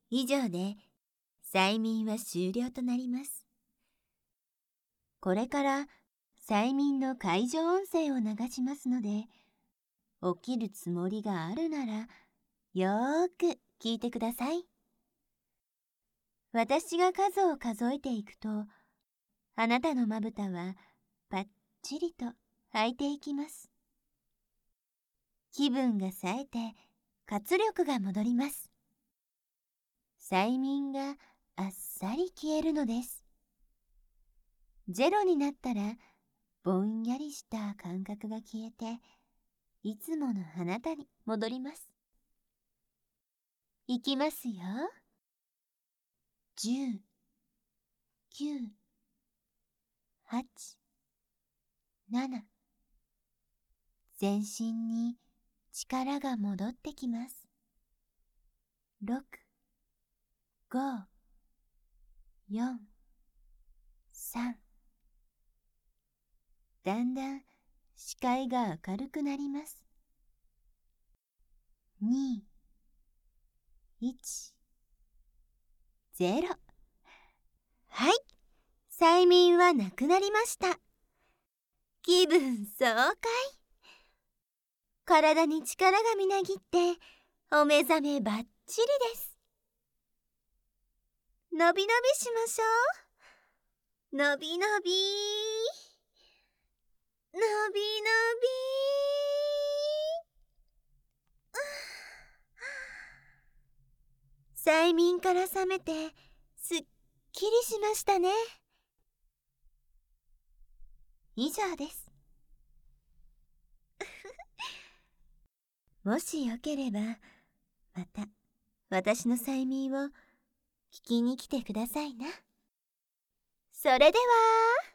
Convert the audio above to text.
以上で催眠は終了となります。これから催眠の解除音声を流しますので、起きるつもりがあるならよーく聞いてください。私が数を数えていくと、あなたのまぶたはパッチリと開いていきます。気分が冴えて活力が戻ります。催眠があっさり消えるのです。ゼロになったらぼんやりした感覚が消えて、いつものあなたに戻ります。いきますよ。10、9、8、7。全身に力が戻ってきます。6、5、4、3。だんだん視界が明るくなります。2、1、0。はい、催眠はなくなりました。気分爽快。体に力がみなぎってお目覚めばっちりです。のびのびしましょう。のびのびのびのび催眠から覚めてすっきりしましたね。以上です。もしよければまた私の催眠を聞きに来てくださいな。それでは。